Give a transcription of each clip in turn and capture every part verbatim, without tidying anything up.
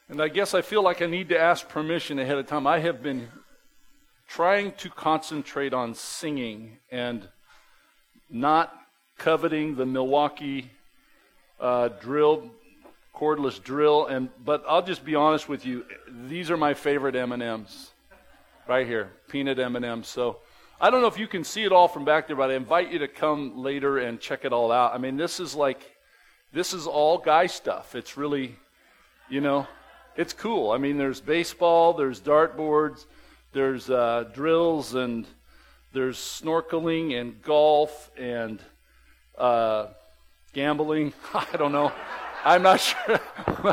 And I guess I feel like I need to ask permission ahead of time. I have been trying to concentrate on singing and not coveting the Milwaukee uh, drill, cordless drill. And but I'll just be honest with you. These are my favorite M and M's right here, peanut M and M's. So I don't know if you can see it all from back there, but I invite you to come later and check it all out. I mean, this is like, this is all guy stuff. It's really, you know, it's cool. I mean, there's baseball, there's dartboards, there's uh, drills, and there's snorkeling and golf and uh, gambling. I don't know. I'm not sure.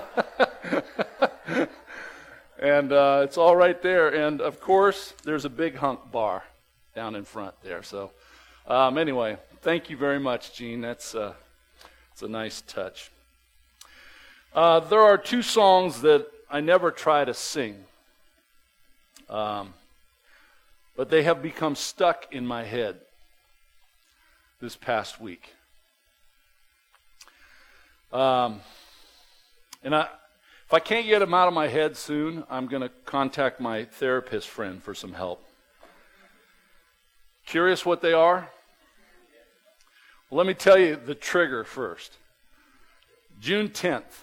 And uh, it's all right there. And, of course, there's a big hunk bar down in front there. So, um, anyway, thank you very much, Gene. That's uh, it's a nice touch. Uh, there are two songs that I never try to sing, um, but they have become stuck in my head this past week. Um, and I, if I can't get them out of my head soon, I'm going to contact my therapist friend for some help. Curious what they are? Well, let me tell you the trigger first. June tenth,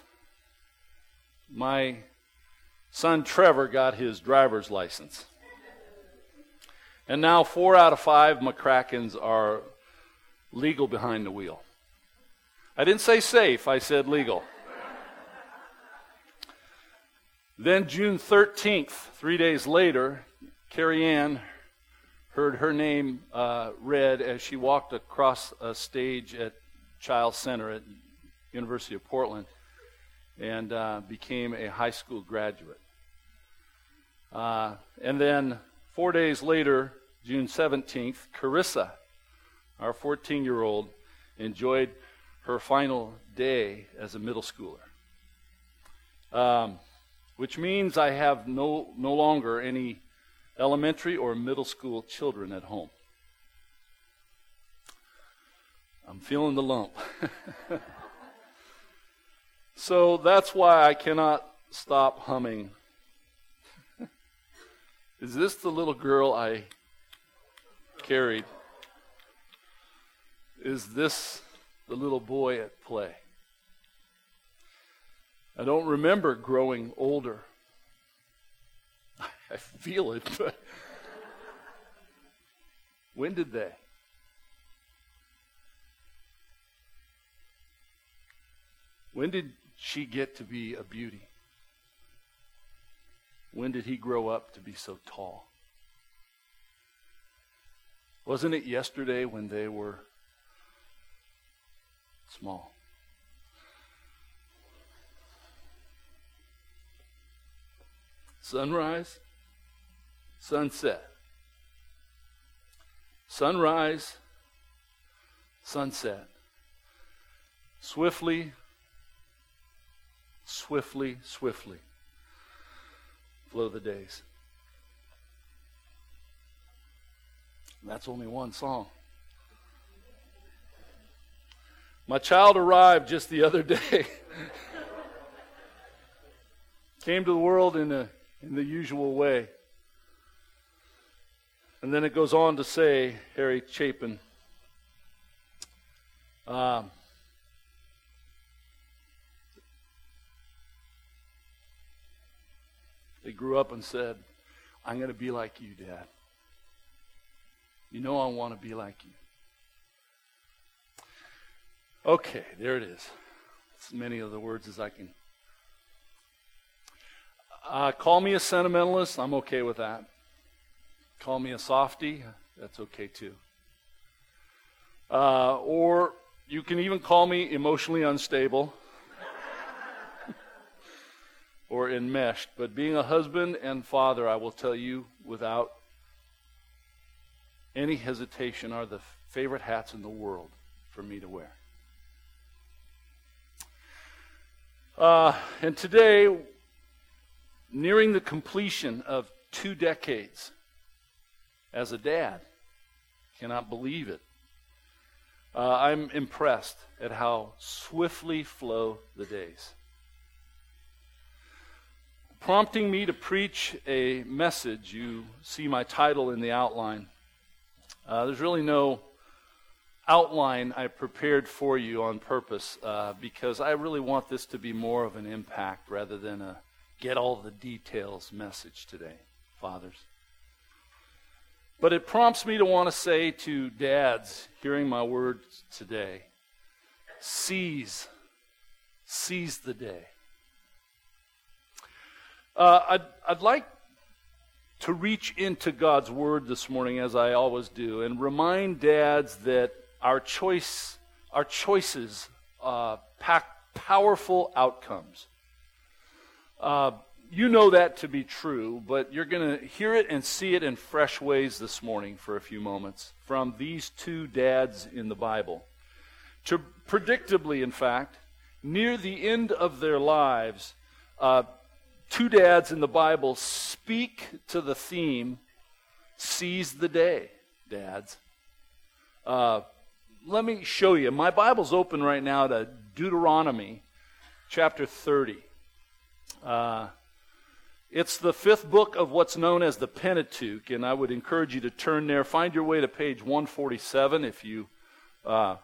my son Trevor got his driver's license. And now four out of five McCrackens are legal behind the wheel. I didn't say safe, I said legal. Then June thirteenth, three days later, Carrie Ann heard her name uh, read as she walked across a stage at Child Center at University of Portland and uh, became a high school graduate. Uh, and then four days later, June seventeenth, Carissa, our fourteen-year-old, enjoyed her final day as a middle schooler. Um, which means I have no no longer any elementary or middle school children at home. I'm feeling the lump. So that's why I cannot stop humming. Is this the little girl I carried? Is this the little boy at play? I don't remember growing older. I feel it, but when did they? When did she get to be a beauty? When did he grow up to be so tall? Wasn't it yesterday when they were small? Sunrise, sunset. Sunrise, sunset. Swiftly, swiftly, swiftly flow the days. And that's only one song. My child arrived just the other day. Came to the world in a in the usual way. And then it goes on to say, Harry Chapin, um, they grew up and said, I'm going to be like you, Dad. You know I want to be like you. Okay, there it is. As many of the words as I can. Uh, call me a sentimentalist, I'm okay with that. Call me a softie, that's okay too. Uh, or you can even call me emotionally unstable or enmeshed. But being a husband and father, I will tell you without any hesitation, are the favorite hats in the world for me to wear. Uh, and today, nearing the completion of two decades as a dad, cannot believe it. Uh, I'm impressed at how swiftly flow the days. prompting me to preach a message. You see my title in the outline. Uh, there's really no outline I prepared for you on purpose uh, because I really want this to be more of an impact rather than a get all the details message today, fathers. But it prompts me to want to say to dads hearing my words today, seize, seize the day. Uh, I'd, I'd like to reach into God's Word this morning, as I always do, and remind dads that our choice, our choices uh, pack powerful outcomes. Uh, you know that to be true, but you're going to hear it and see it in fresh ways this morning for a few moments from these two dads in the Bible. To predictably, in fact, near the end of their lives, uh, two dads in the Bible speak to the theme, seize the day, dads. Uh, let me show you. My Bible's open right now to Deuteronomy chapter thirty. Uh, it's the fifth book of what's known as the Pentateuch, and I would encourage you to turn there. Find your way to page one forty-seven if you uh,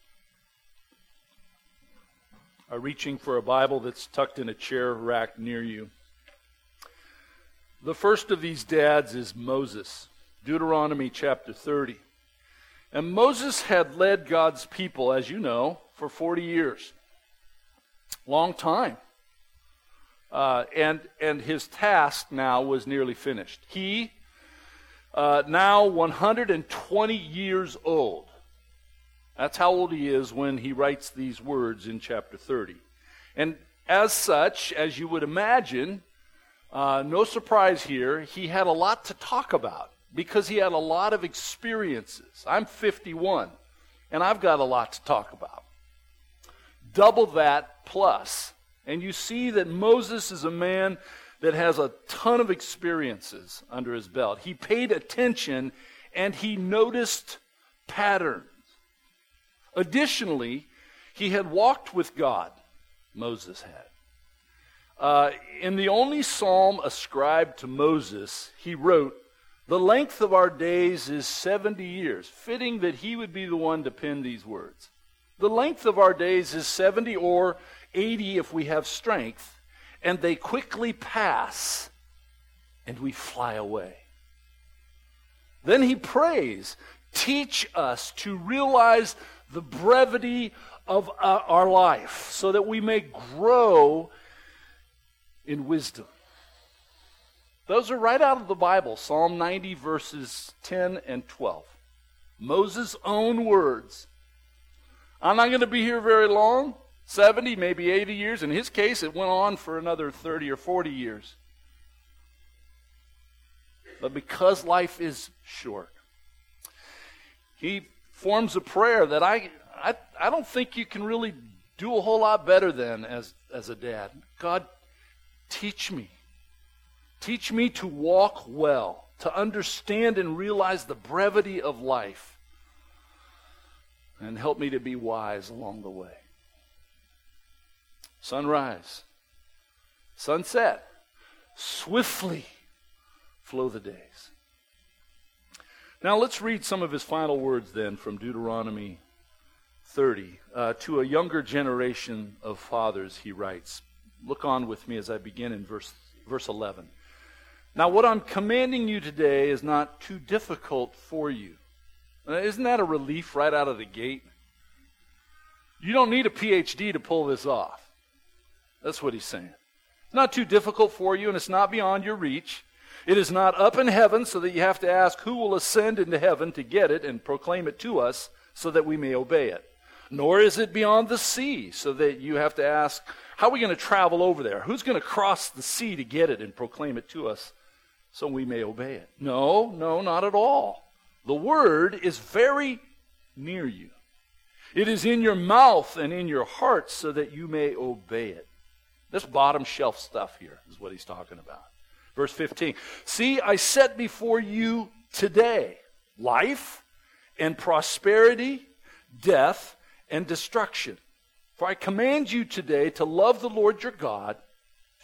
are reaching for a Bible that's tucked in a chair rack near you. The first of these dads is Moses, Deuteronomy chapter thirty. And Moses had led God's people, as you know, for forty years. Long time. Uh, and, and his task now was nearly finished. He, uh, now one hundred twenty years old. That's how old he is when he writes these words in chapter thirty. And as such, as you would imagine, uh, no surprise here, he had a lot to talk about because he had a lot of experiences. I'm fifty-one, and I've got a lot to talk about. Double that plus. And you see that Moses is a man that has a ton of experiences under his belt. He paid attention, and he noticed patterns. Additionally, he had walked with God, Moses had. Uh, in the only psalm ascribed to Moses, he wrote, "The length of our days is seventy years," fitting that he would be the one to pen these words. The length of our days is seventy or eighty if we have strength, and they quickly pass, and we fly away. Then he prays, teach us to realize the brevity of uh, our life so that we may grow in wisdom. Those are right out of the Bible, Psalm ninety, verses ten and twelve. Moses' own words. I'm not going to be here very long, seventy, maybe eighty years. In his case, it went on for another thirty or forty years. But because life is short, he forms a prayer that I, I, I don't think you can really do a whole lot better than as, as a dad. God, teach me. Teach me to walk well, to understand and realize the brevity of life, and help me to be wise along the way. Sunrise, sunset, swiftly flow the days. Now let's read some of his final words then from Deuteronomy thirty. Uh, to a younger generation of fathers, he writes. Look on with me as I begin in verse, verse eleven. Now what I'm commanding you today is not too difficult for you. Now, isn't that a relief right out of the gate? You don't need a P H D to pull this off. That's what he's saying. It's not too difficult for you, and it's not beyond your reach. It is not up in heaven so that you have to ask who will ascend into heaven to get it and proclaim it to us so that we may obey it. Nor is it beyond the sea so that you have to ask, how are we going to travel over there? Who's going to cross the sea to get it and proclaim it to us so we may obey it? No, no, not at all. The word is very near you. It is in your mouth and in your heart so that you may obey it. This bottom shelf stuff here is what he's talking about. Verse fifteen, see, I set before you today life and prosperity, death and destruction. For I command you today to love the Lord your God,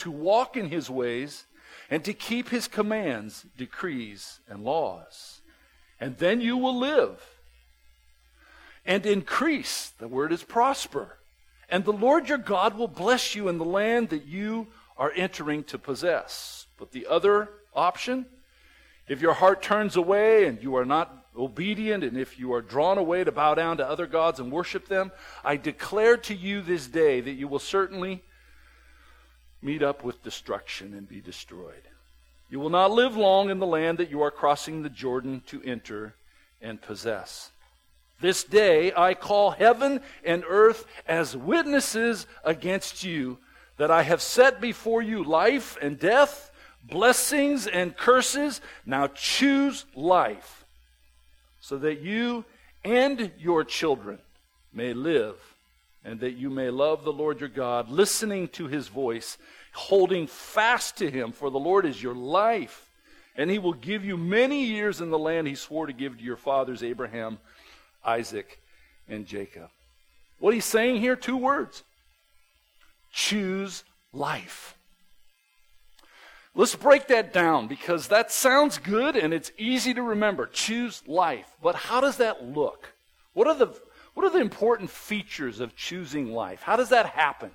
to walk in his ways, and to keep his commands, decrees, and laws. And then you will live and increase. The word is prosper. And the Lord your God will bless you in the land that you are entering to possess. But the other option, if your heart turns away and you are not obedient, and if you are drawn away to bow down to other gods and worship them, I declare to you this day that you will certainly meet up with destruction and be destroyed. You will not live long in the land that you are crossing the Jordan to enter and possess. This day I call heaven and earth as witnesses against you, that I have set before you life and death, blessings and curses. Now choose life, so that you and your children may live, and that you may love the Lord your God, listening to his voice, holding fast to him, for the Lord is your life, and he will give you many years in the land he swore to give to your fathers Abraham, Isaac, and Jacob. What he's saying here, two words: choose life. Let's break that down, because that sounds good and it's easy to remember. Choose life. But how does that look? What are the what are the important features of choosing life? How does that happen?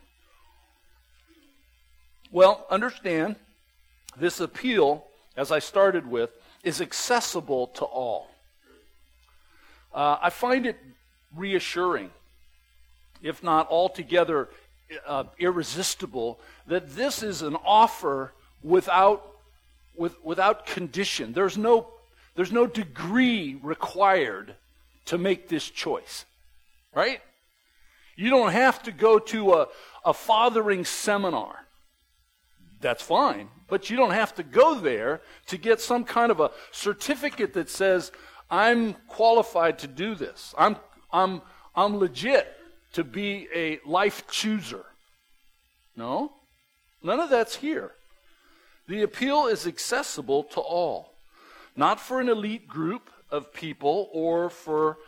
Well, understand, this appeal, as I started with, is accessible to all. Uh, I find it reassuring, if not altogether uh, irresistible, that this is an offer without with, without condition. There's no, there's no degree required to make this choice, right? You don't have to go to a, a fathering seminar. That's fine, but you don't have to go there to get some kind of a certificate that says, I'm qualified to do this. I'm, I'm, I'm legit to be a life chooser. No, none of that's here. The appeal is accessible to all, not for an elite group of people or for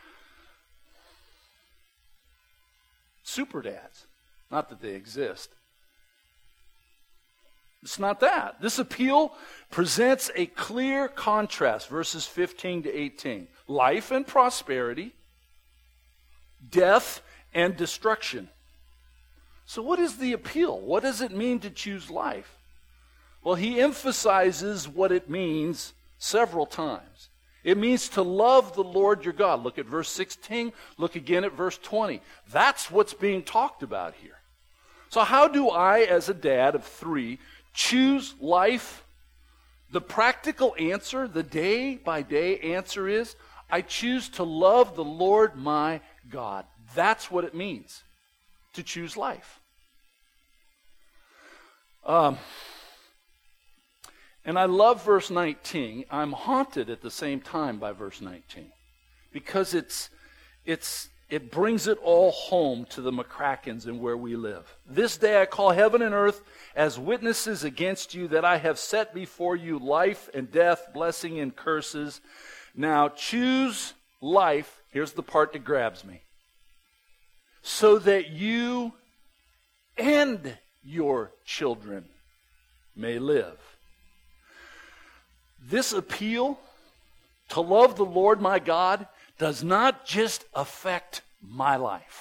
super dads. Not that they exist. It's not that. This appeal presents a clear contrast, verses fifteen to eighteen. Life and prosperity, death and destruction. So what is the appeal? What does it mean to choose life? Well, he emphasizes what it means several times. It means to love the Lord your God. Look at verse sixteen. Look again at verse twenty. That's what's being talked about here. So how do I, as a dad of three, choose life? The practical answer, the day-by-day answer is, I choose to love the Lord my God. That's what it means to choose life. Um, and I love verse nineteen. I'm haunted at the same time by verse nineteen, because it's it's it brings it all home to the McCrackens and where we live. This day I call heaven and earth as witnesses against you, that I have set before you life and death, blessing and curses. Now choose life. Here's the part that grabs me. So that you and your children may live. This appeal to love the Lord my God does not just affect my life.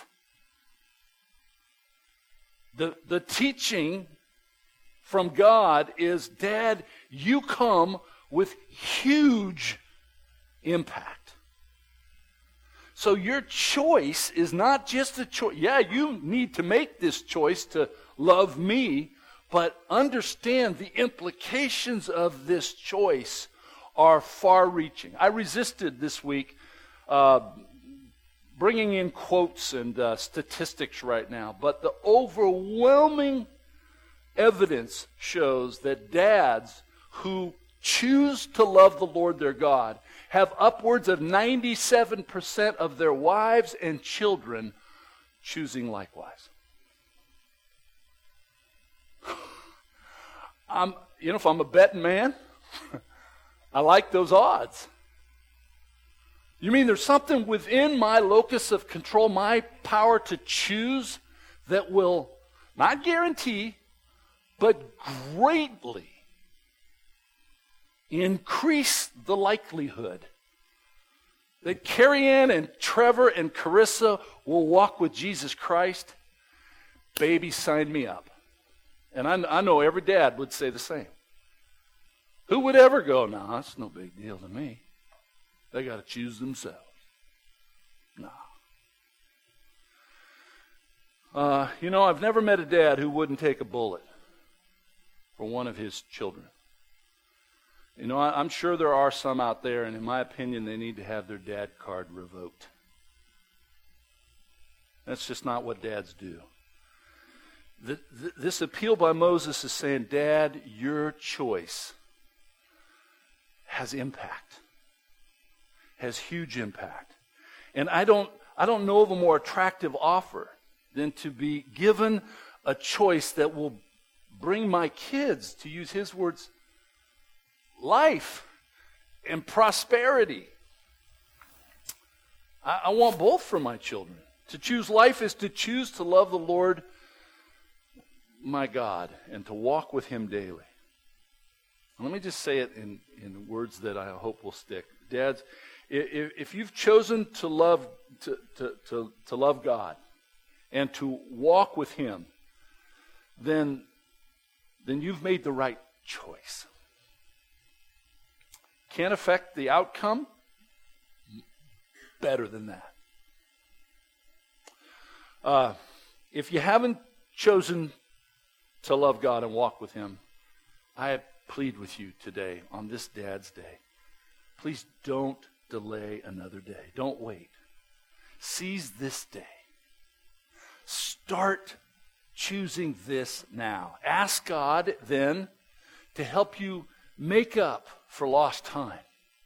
The, the teaching from God is, Dad, you come with huge impact. So your choice is not just a choice. Yeah, you need to make this choice to love me, but understand the implications of this choice are far-reaching. I resisted this week uh, bringing in quotes and uh, statistics right now, but the overwhelming evidence shows that dads who choose to love the Lord their God have upwards of ninety-seven percent of their wives and children choosing likewise. I'm, you know, if I'm a betting man, I like those odds. You mean there's something within my locus of control, my power to choose, that will not guarantee, but greatly increase the likelihood that Carrie Ann and Trevor and Carissa will walk with Jesus Christ. Baby, sign me up. And I, I know every dad would say the same. Who would ever go, no, nah, that's no big deal to me. They got to choose themselves. No. Uh, you know, I've never met a dad who wouldn't take a bullet for one of his children. You know, I, I'm sure there are some out there, and in my opinion, they need to have their dad card revoked. That's just not what dads do. The, the, this appeal by Moses is saying, Dad, your choice has impact, has huge impact. And I don't, I don't know of a more attractive offer than to be given a choice that will bring my kids, to use his words, life and prosperity. I, I want both for my children. To choose life is to choose to love the Lord my God and to walk with him daily. Let me just say it in, in words that I hope will stick. Dads, if, if you've chosen to love to, to, to, to love God and to walk with him, then, then you've made the right choice. Can't affect the outcome? Better than that. Uh, if you haven't chosen to love God and walk with him, I plead with you today on this Dad's Day. Please don't delay another day. Don't wait. Seize this day. Start choosing this now. Ask God then to help you make up for lost time.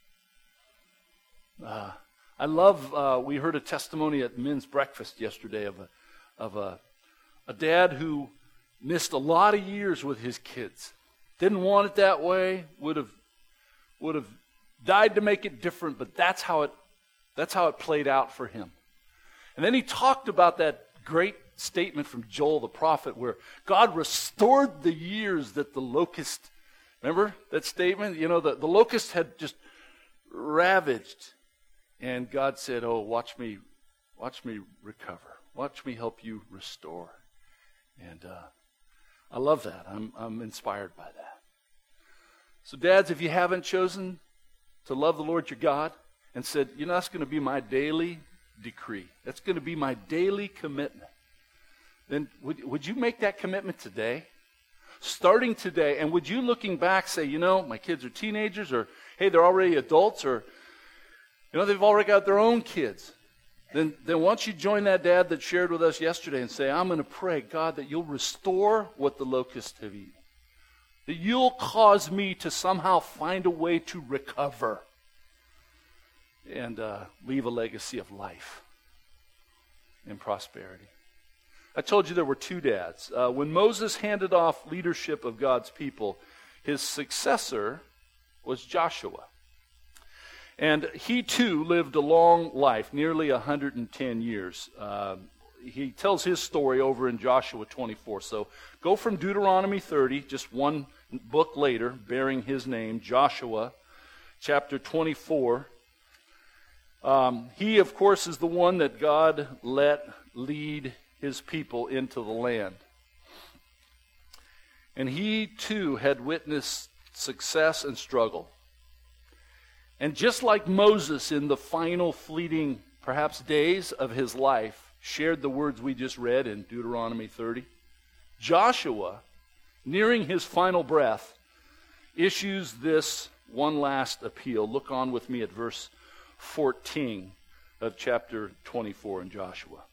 Uh, I love, uh, we heard a testimony at men's breakfast yesterday of a, of a, a dad who missed a lot of years with his kids. Didn't want it that way, would have would have died to make it different, but that's how it that's how it played out for him. And then he talked about that great statement from Joel the prophet where God restored the years that the locust, remember that statement? You know, the, the locust had just ravaged. And God said, oh, watch me, watch me recover. Watch me help you restore. And uh, I love that. I'm, I'm inspired by that. So dads, if you haven't chosen to love the Lord your God and said, you know, that's going to be my daily decree. That's going to be my daily commitment. Then would, would you make that commitment today? Starting today. And would you, looking back, say, you know, my kids are teenagers, or, hey, they're already adults, or, you know, they've already got their own kids. Then, then once you join that dad that shared with us yesterday and say, I'm going to pray, God, that you'll restore what the locusts have eaten. That you'll cause me to somehow find a way to recover and uh, leave a legacy of life and prosperity. I told you there were two dads. Uh, when Moses handed off leadership of God's people, his successor was Joshua. And he too lived a long life, nearly one hundred ten years. Uh, he tells his story over in Joshua twenty-four. So go from Deuteronomy thirty, just one book later, bearing his name, Joshua, chapter twenty-four. Um, he, of course, is the one that God let lead his people into the land. And he too had witnessed success and struggle. And just like Moses in the final fleeting, perhaps, days of his life, shared the words we just read in Deuteronomy thirty, Joshua, nearing his final breath, issues this one last appeal. Look on with me at verse fourteen of chapter twenty-four in Joshua.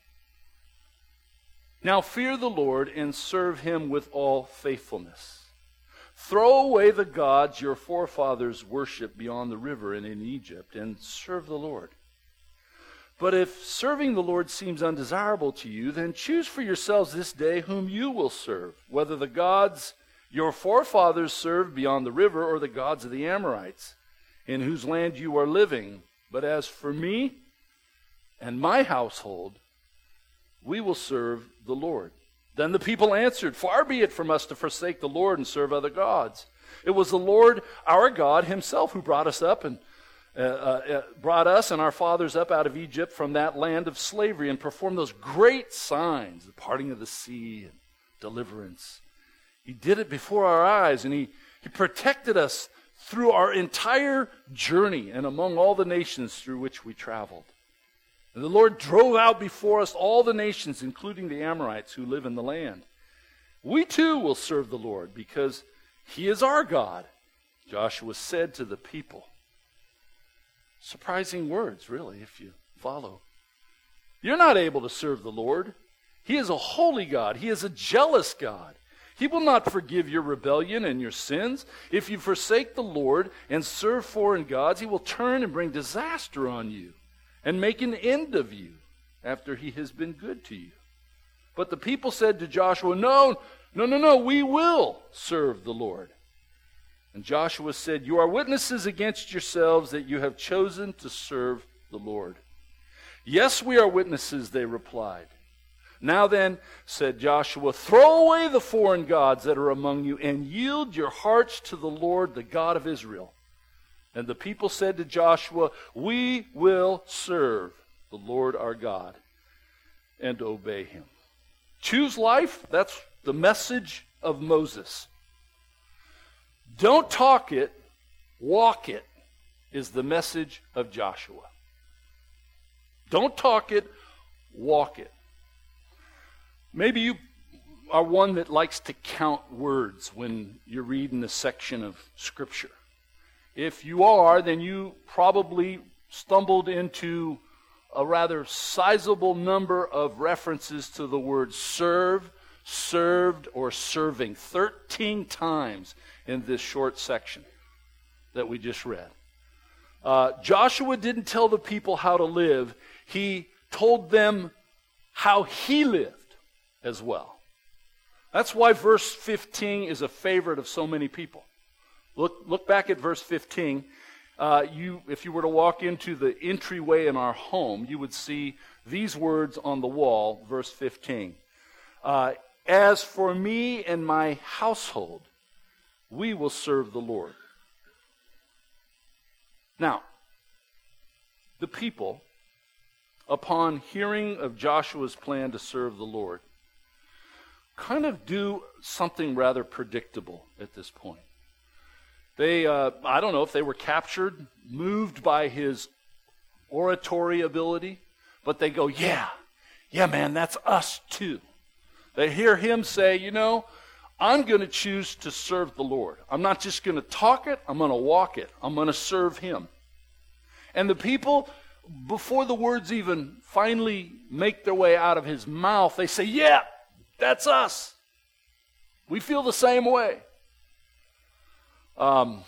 Now fear the Lord and serve him with all faithfulness. Throw away the gods your forefathers worshipped beyond the river and in Egypt, and serve the Lord. But if serving the Lord seems undesirable to you, then choose for yourselves this day whom you will serve, whether the gods your forefathers served beyond the river or the gods of the Amorites, in whose land you are living. But as for me and my household, we will serve the Lord. Then the people answered, "Far be it from us to forsake the Lord and serve other gods. It was the Lord our God himself who brought us up and uh, uh, brought us and our fathers up out of Egypt from that land of slavery and performed those great signs, the parting of the sea and deliverance. He did it before our eyes, and he, he protected us through our entire journey and among all the nations through which we traveled. And the Lord drove out before us all the nations, including the Amorites who live in the land. We too will serve the Lord, because he is our God," Joshua said to the people. Surprising words, really, if you follow. You're not able to serve the Lord. He is a holy God. He is a jealous God. He will not forgive your rebellion and your sins. If you forsake the Lord and serve foreign gods, he will turn and bring disaster on you and make an end of you after he has been good to you. But the people said to Joshua, "No, no, no, no, we will serve the Lord." And Joshua said, "You are witnesses against yourselves that you have chosen to serve the Lord." "Yes, we are witnesses," they replied. "Now then," said Joshua, "throw away the foreign gods that are among you and yield your hearts to the Lord, the God of Israel." And the people said to Joshua, "We will serve the Lord our God and obey him." Choose life, that's the message of Moses. Don't talk it, walk it, is the message of Joshua. Don't talk it, walk it. Maybe you are one that likes to count words when you're reading a section of Scripture. If you are, then you probably stumbled into a rather sizable number of references to the word serve, served, or serving. Thirteen times in this short section that we just read. Uh, Joshua didn't tell the people how to live. He told them how he lived as well. That's why verse fifteen is a favorite of so many people. Look, look back at verse fifteen. Uh, you, if you were to walk into the entryway in our home, you would see these words on the wall, verse fifteen. Uh, As for me and my household, we will serve the Lord. Now, the people, upon hearing of Joshua's plan to serve the Lord, kind of do something rather predictable at this point. They, uh, I don't know if they were captured, moved by his oratory ability, but they go, yeah, yeah, man, that's us too. They hear him say, you know, I'm going to choose to serve the Lord. I'm not just going to talk it, I'm going to walk it. I'm going to serve him. And the people, before the words even finally make their way out of his mouth, they say, yeah, that's us. We feel the same way. Um,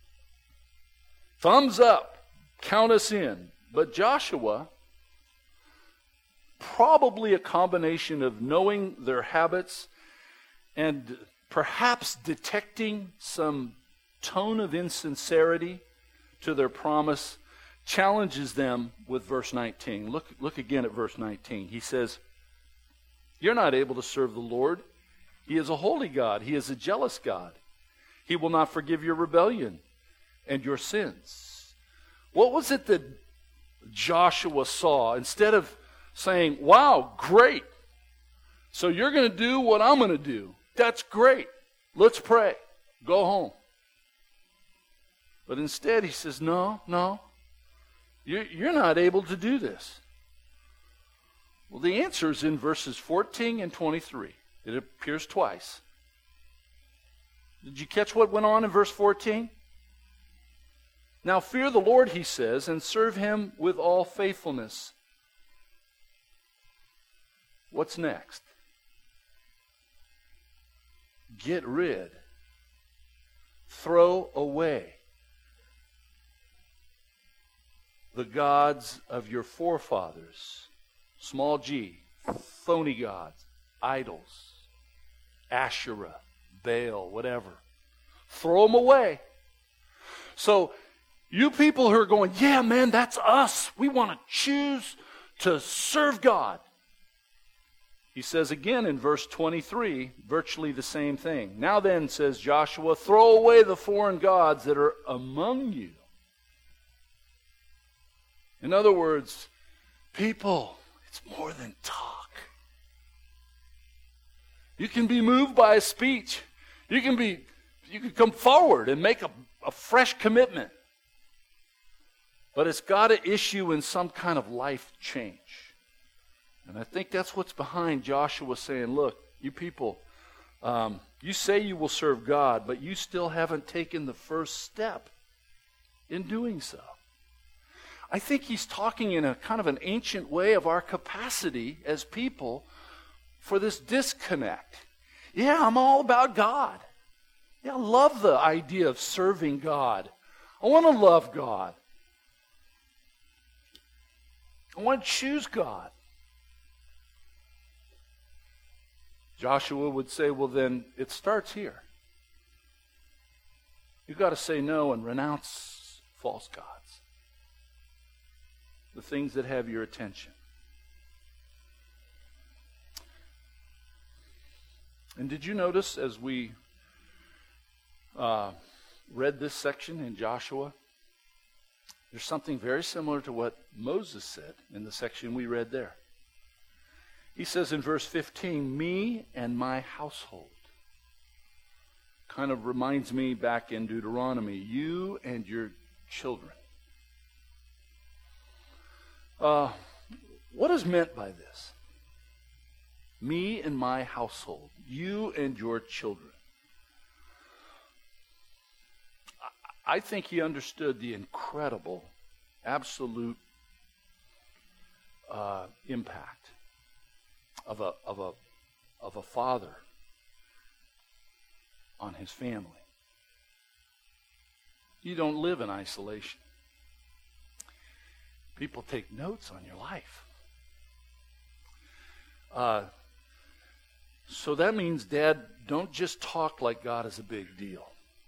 thumbs up, count us in. But Joshua, probably a combination of knowing their habits and perhaps detecting some tone of insincerity to their promise, challenges them with verse nineteen. Look, look again at verse nineteen. He says, you're not able to serve the Lord. He is a holy God. He is a jealous God. He will not forgive your rebellion and your sins. What was it that Joshua saw? Instead of saying, wow, great, so you're going to do what I'm going to do. That's great. Let's pray. Go home. But instead he says, no, no, you're, you're not able to do this. Well, the answer is in verses fourteen and twenty-three. It appears twice. Did you catch what went on in verse fourteen? Now fear the Lord, he says, and serve him with all faithfulness. What's next? Get rid. Throw away the gods of your forefathers. Small g. Phony gods. Idols. Asherah. Baal. Whatever. Throw them away. So, you people who are going, yeah, man, that's us. We want to choose to serve God. He says again in verse twenty-three, virtually the same thing. Now then, says Joshua, throw away the foreign gods that are among you. In other words, people, it's more than talk. You can be moved by a speech. You can be, you can come forward and make a, a fresh commitment. But it's got to issue in some kind of life change. And I think that's what's behind Joshua saying, look, you people, um, you say you will serve God, but you still haven't taken the first step in doing so. I think he's talking in a kind of an ancient way of our capacity as people for this disconnect. Yeah, I'm all about God. Yeah, I love the idea of serving God. I want to love God. I want to choose God. Joshua would say, well then, it starts here. You've got to say no and renounce false gods. The things that have your attention. And did you notice as we uh, read this section in Joshua, there's something very similar to what Moses said in the section we read there. He says in verse fifteen, me and my household. Kind of reminds me back in Deuteronomy, you and your children. Uh, what is meant by this? Me and my household. You and your children. I, I think he understood the incredible, absolute uh, impact of a of a of a father on his family. You don't live in isolation. People take notes on your life. Uh, so that means, Dad, don't just talk like God is a big deal.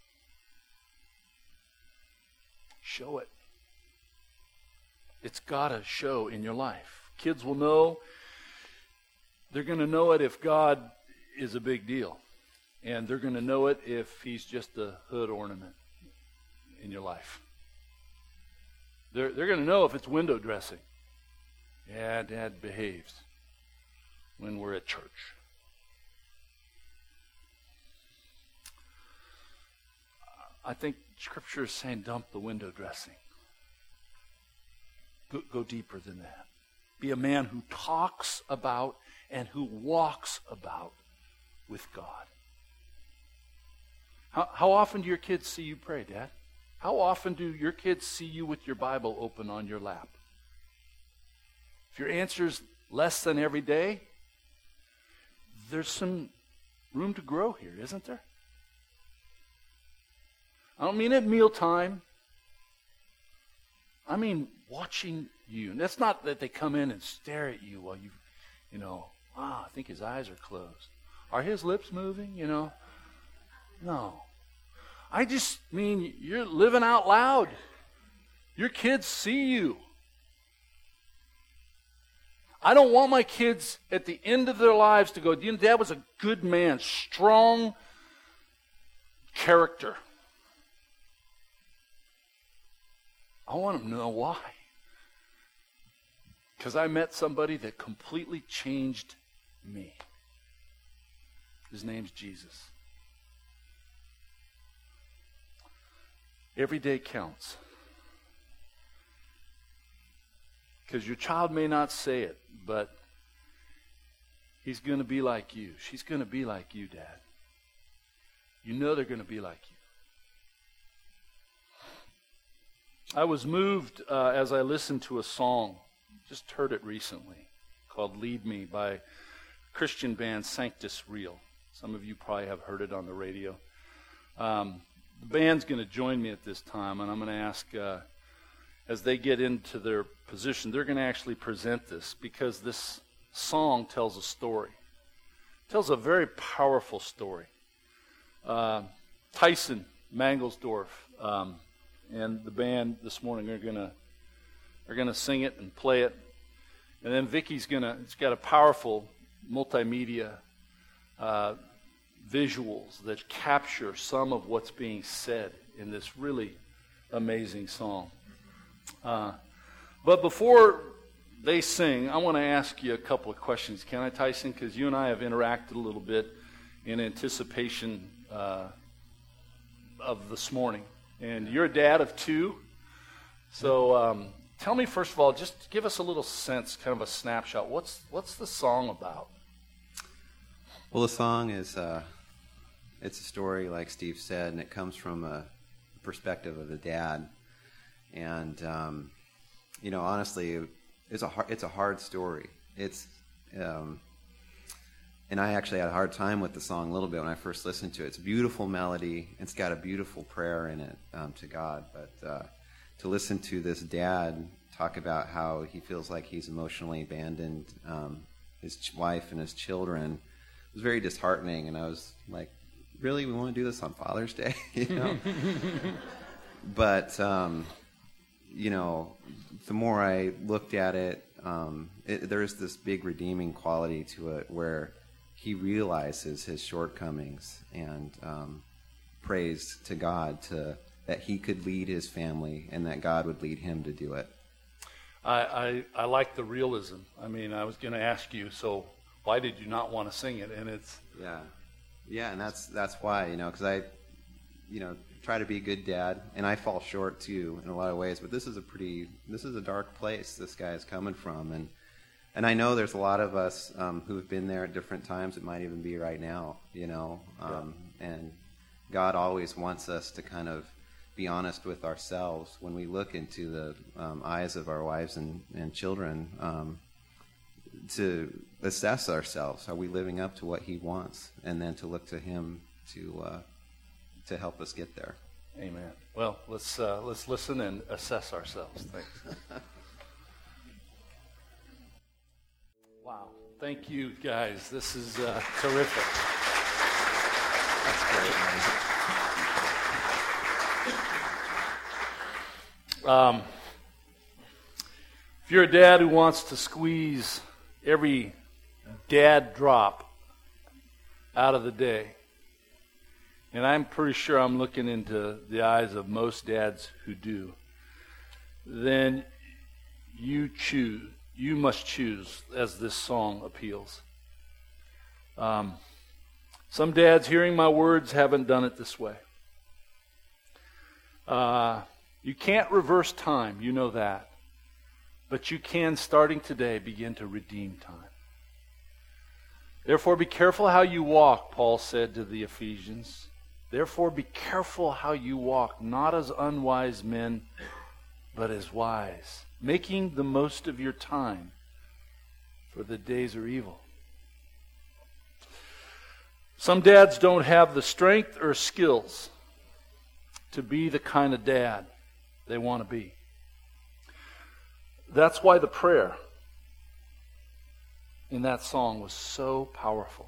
Show it. It's got to show in your life. Kids will know. They're going to know it if God is a big deal. And they're going to know it if he's just a hood ornament in your life. They're, they're going to know if it's window dressing. Yeah, Dad behaves when we're at church. I think Scripture is saying dump the window dressing. Go, go deeper than that. Be a man who talks about and who walks about with God. How, how often do your kids see you pray, Dad? How often do your kids see you with your Bible open on your lap? If your answer is less than every day, there's some room to grow here, isn't there? I don't mean at mealtime. I mean watching you. And that's not that they come in and stare at you while you, you know, ah, I think his eyes are closed. Are his lips moving, you know? No. I just mean you're living out loud. Your kids see you. I don't want my kids at the end of their lives to go, you know, Dad was a good man, strong character. I want them to know why. Because I met somebody that completely changed me. His name's Jesus. Every day counts. Because your child may not say it, but he's going to be like you. She's going to be like you, Dad. You know they're going to be like you. I was moved uh, as I listened to a song, just heard it recently, called Lead Me by Christian band Sanctus Real. Some of you probably have heard it on the radio. Um, the band's going to join me at this time, and I'm going to ask, uh, as they get into their position, they're going to actually present this, because this song tells a story. It tells a very powerful story. Uh, Tyson Mangelsdorf um, and the band this morning are going to are going to sing it and play it, and then Vicky's going to. It's got a powerful multimedia uh, visuals that capture some of what's being said in this really amazing song. Uh, but before they sing, I want to ask you a couple of questions. Can I, Tyson? Because you and I have interacted a little bit in anticipation uh, of this morning. And you're a dad of two. So um, tell me, first of all, just give us a little sense, kind of a snapshot. What's what's the song about? Well, the song is, uh, it's a story, like Steve said, and it comes from a perspective of a dad. And, um, you know, honestly, it's a hard, it's a hard story. It's, um, and I actually had a hard time with the song a little bit when I first listened to it. It's a beautiful melody. It's got a beautiful prayer in it um, to God. But uh, to listen to this dad talk about how he feels like he's emotionally abandoned um, his ch- wife and his children was very disheartening. And I was like, really, we want to do this on Father's Day? you know. But um, you know, the more I looked at it, um, it, there's this big redeeming quality to it where he realizes his shortcomings and um, prays to God to that he could lead his family and that God would lead him to do it. I, I, I like the realism. I mean, I was going to ask you, so why did you not want to sing it? And it's yeah, yeah, and that's that's why, you know, because I, you know, try to be a good dad, and I fall short too in a lot of ways. But this is a pretty, this is a dark place this guy is coming from, and and I know there's a lot of us um, who have been there at different times. It might even be right now, you know, um, yeah. And God always wants us to kind of be honest with ourselves when we look into the um, eyes of our wives and, and children, um, to assess ourselves. Are we living up to what He wants? And then to look to Him to uh, to help us get there. Amen. Well, let's uh, let's listen and assess ourselves. Thanks. Wow. Thank you, guys. This is uh, terrific. That's great, man. Um, if you're a dad who wants to squeeze every dad drop out of the day, and I'm pretty sure I'm looking into the eyes of most dads who do, then you choose. You must choose as this song appeals. Um, some dads hearing my words haven't done it this way. Uh, you can't reverse time, you know that. But you can, starting today, begin to redeem time. Therefore, be careful how you walk, Paul said to the Ephesians. Therefore, be careful how you walk, not as unwise men, but as wise, making the most of your time, for the days are evil. Some dads don't have the strength or skills to be the kind of dad they want to be. That's why the prayer in that song was so powerful.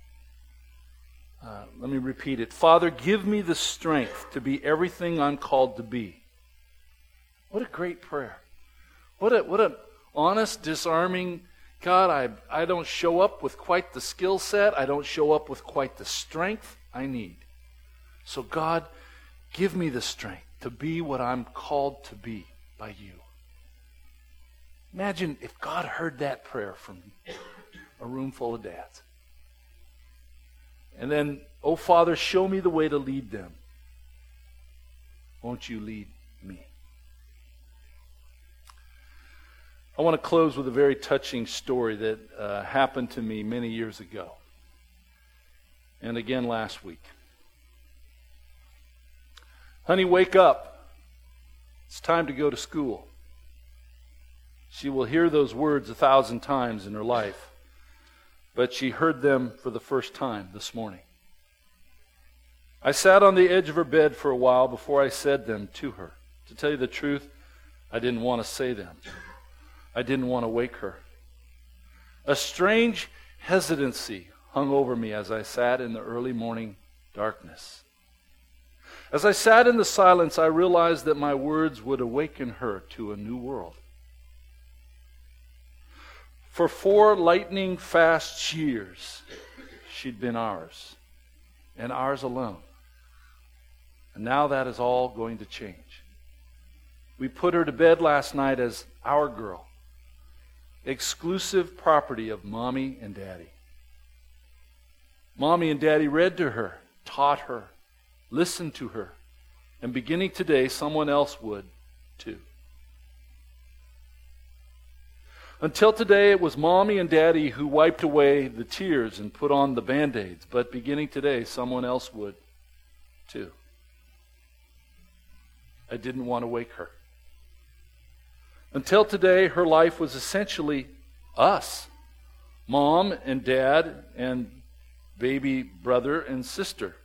Uh, let me repeat it. Father, give me the strength to be everything I'm called to be. What a great prayer. What a what an honest, disarming, God, I, I don't show up with quite the skill set. I don't show up with quite the strength I need. So God, give me the strength to be what I'm called to be by you. Imagine if God heard that prayer from a room full of dads. And then, oh Father, show me the way to lead them. Won't you lead me? I want to close with a very touching story that uh, happened to me many years ago. And again last week. Honey, wake up. It's time to go to school. She will hear those words a thousand times in her life, but she heard them for the first time this morning. I sat on the edge of her bed for a while before I said them to her. To tell you the truth, I didn't want to say them. I didn't want to wake her. A strange hesitancy hung over me as I sat in the early morning darkness. As I sat in the silence, I realized that my words would awaken her to a new world. For four lightning fast years, she'd been ours, and ours alone. And now that is all going to change. We put her to bed last night as our girl, exclusive property of Mommy and Daddy. Mommy and Daddy read to her, taught her, listened to her, and beginning today, someone else would too. Until today, it was Mommy and Daddy who wiped away the tears and put on the Band-Aids, but beginning today, someone else would too. I didn't want to wake her. Until today, her life was essentially us, Mom and Dad and baby brother and sister.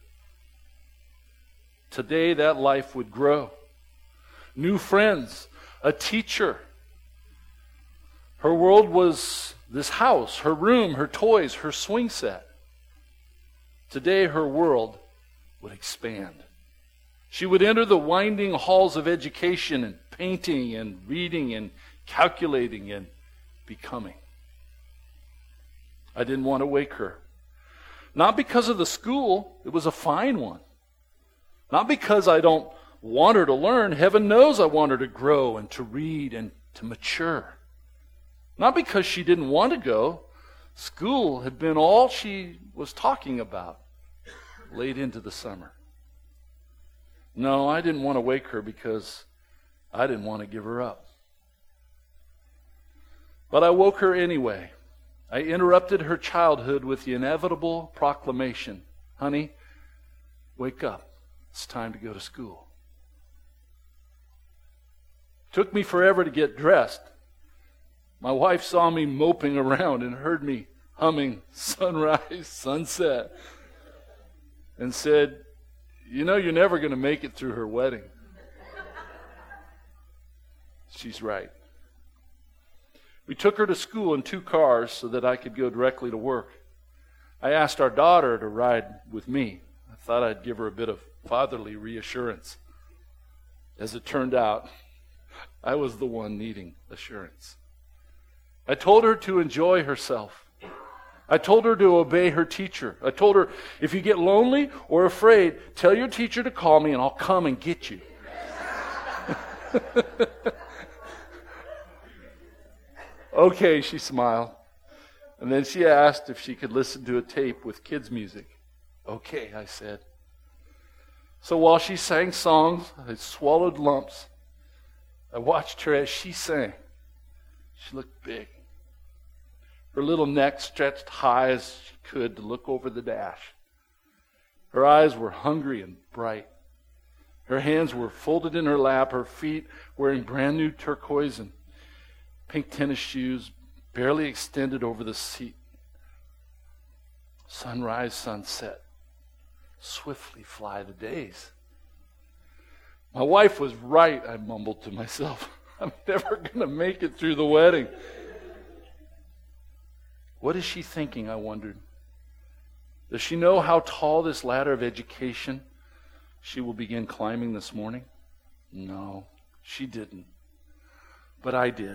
Today, that life would grow. New friends, a teacher. Her world was this house, her room, her toys, her swing set. Today, her world would expand. She would enter the winding halls of education and painting and reading and calculating and becoming. I didn't want to wake her. Not because of the school, it was a fine one. Not because I don't want her to learn. Heaven knows I want her to grow and to read and to mature. Not because she didn't want to go. School had been all she was talking about late into the summer. No, I didn't want to wake her because I didn't want to give her up. But I woke her anyway. I interrupted her childhood with the inevitable proclamation, honey, wake up. It's time to go to school. It took me forever to get dressed. My wife saw me moping around and heard me humming Sunrise, Sunset, and said, you know you're never going to make it through her wedding. She's right. We took her to school in two cars so that I could go directly to work. I asked our daughter to ride with me. I thought I'd give her a bit of fatherly reassurance. As it turned out, I was the one needing assurance. I told her to enjoy herself. I told her to obey her teacher. I told her, if you get lonely or afraid, tell your teacher to call me and I'll come and get you. Okay, she smiled. And then she asked if she could listen to a tape with kids' music. Okay, I said. So while she sang songs, I swallowed lumps. I watched her as she sang. She looked big. Her little neck stretched high as she could to look over the dash. Her eyes were hungry and bright. Her hands were folded in her lap, her feet wearing brand new turquoise and pink tennis shoes barely extended over the seat. Sunrise, sunset. Swiftly fly the days. My wife was right, I mumbled to myself. I'm never going to make it through the wedding. What is she thinking, I wondered? Does she know how tall this ladder of education she will begin climbing this morning? No, she didn't. But I did.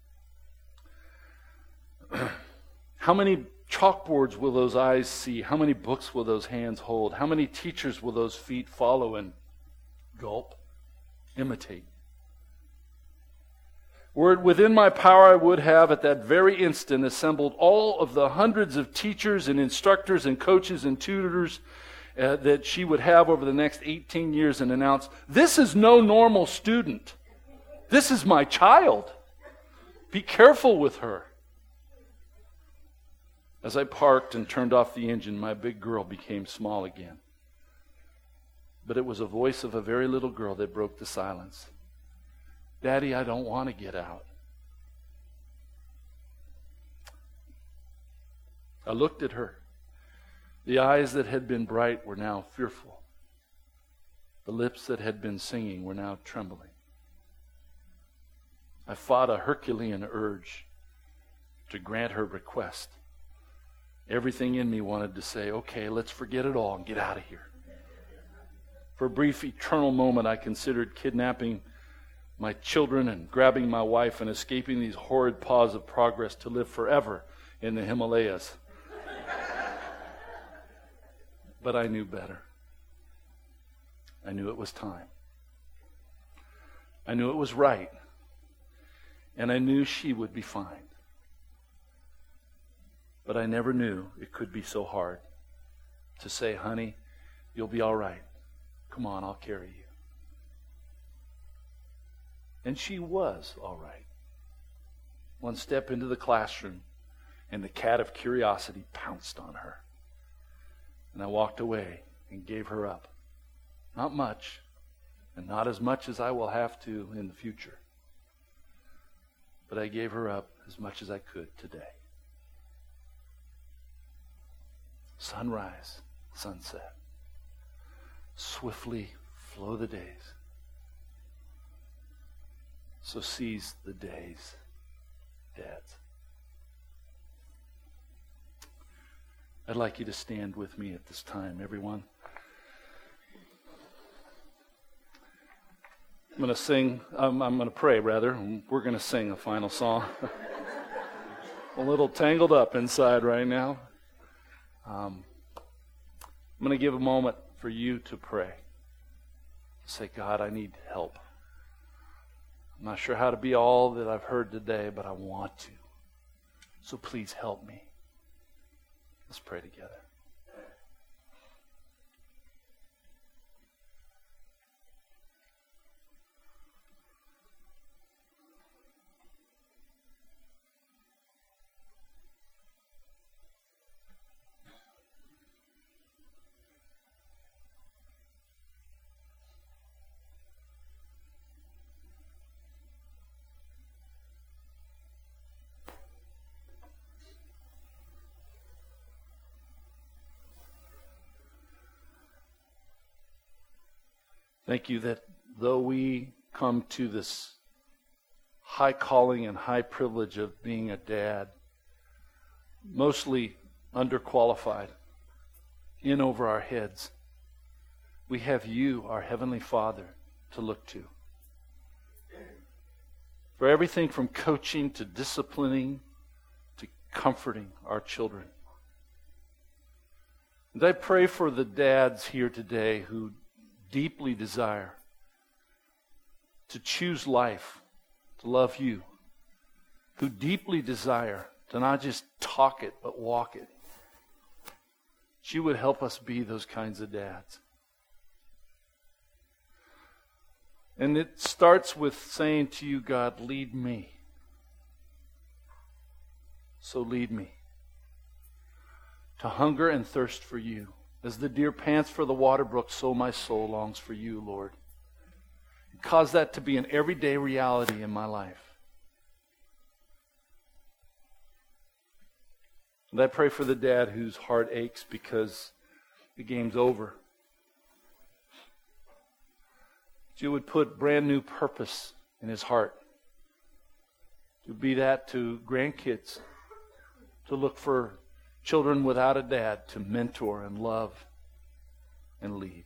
How many chalkboards will those eyes see? How many books will those hands hold? How many teachers will those feet follow and gulp, imitate? Were it within my power, I would have at that very instant assembled all of the hundreds of teachers and instructors and coaches and tutors uh, that she would have over the next eighteen years and announce, this is no normal student. This is my child. Be careful with her. As I parked and turned off the engine, my big girl became small again. But it was a voice of a very little girl that broke the silence. Daddy, I don't want to get out. I looked at her. The eyes that had been bright were now fearful. The lips that had been singing were now trembling. I fought a Herculean urge to grant her request. Everything in me wanted to say, okay, let's forget it all and get out of here. For a brief eternal moment, I considered kidnapping my children and grabbing my wife and escaping these horrid paws of progress to live forever in the Himalayas. But I knew better. I knew it was time. I knew it was right. And I knew she would be fine. But I never knew it could be so hard to say, honey, you'll be all right. Come on, I'll carry you. And she was all right. One step into the classroom, and the cat of curiosity pounced on her. And I walked away and gave her up. Not much, and not as much as I will have to in the future. But I gave her up as much as I could today. Sunrise, sunset. Swiftly flow the days. So seize the days, dads. I'd like you to stand with me at this time, everyone. I'm going to sing, um, I'm going to pray, rather. We're going to sing a final song. A little tangled up inside right now. Um, I'm going to give a moment for you to pray. Say, God, I need help. I'm not sure how to be all that I've heard today, but I want to. So please help me. Let's pray together. Thank you that though we come to this high calling and high privilege of being a dad, mostly underqualified, in over our heads, we have you, our Heavenly Father, to look to. For everything from coaching to disciplining to comforting our children. And I pray for the dads here today who deeply desire to choose life, to love you, who deeply desire to not just talk it, but walk it. That you would help us be those kinds of dads. And it starts with saying to you, God, lead me. So lead me to hunger and thirst for you. As the deer pants for the water brook, so my soul longs for you, Lord. Cause that to be an everyday reality in my life. And I pray for the dad whose heart aches because the game's over. That you would put brand new purpose in his heart. To be that to grandkids. To look for children without a dad to mentor and love and lead.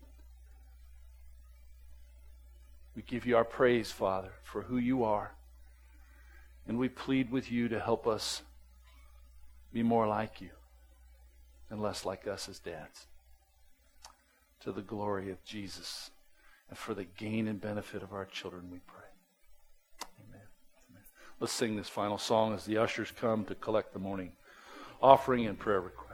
We give you our praise, Father, for who you are. And we plead with you to help us be more like you and less like us as dads. To the glory of Jesus and for the gain and benefit of our children, we pray. Amen. Amen. Let's sing this final song as the ushers come to collect the morning offering and prayer request.